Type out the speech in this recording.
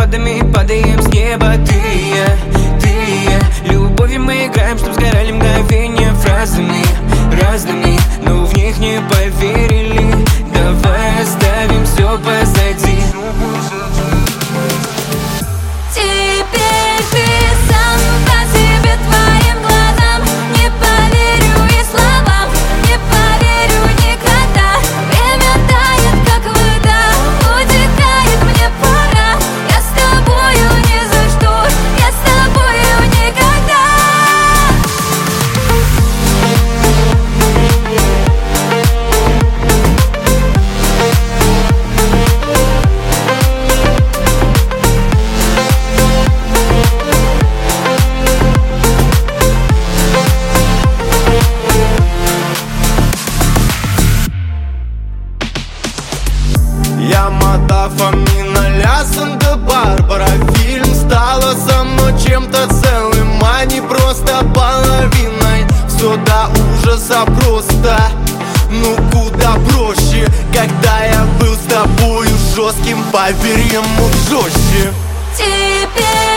водопадами падаем с неба. Ты и я, любовью мы играем, чтоб сгорали мгновения фразами разными, но в них не поверили. Давай оставим все позади. Теперь ты сам по себе, твоим глазам не поверю и словам, не поверю никогда. Время тает, как вода, утекает, мне пора. Я с тобою ни за что, я с тобою никогда. Я Мотафамина, ля Санта-Барбара. Фильм стала со мной чем-то целым, а не просто половиной. Все до ужаса просто, ну куда проще. Когда я был с тобою жестким, поверь, ему жестче. Теперь